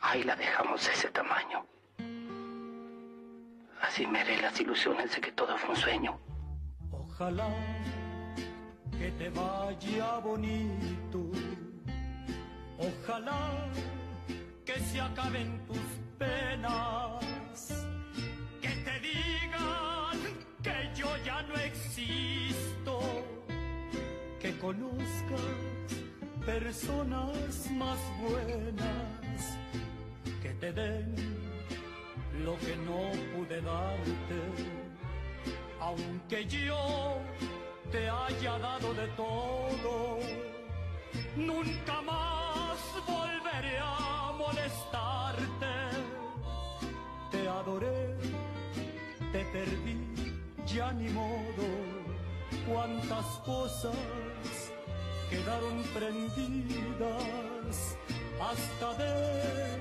Ahí la dejamos de ese tamaño. Así me haré las ilusiones de que todo fue un sueño. Ojalá que te vaya bonito. Ojalá que se acaben tus penas. Que te digan que yo ya no existo. Que conozcas personas más buenas. Que te den lo que no pude darte, aunque yo te haya dado de todo. Nunca más volveré a molestarte. Te adoré, te perdí, ya ni modo. Cuántas cosas quedaron prendidas hasta de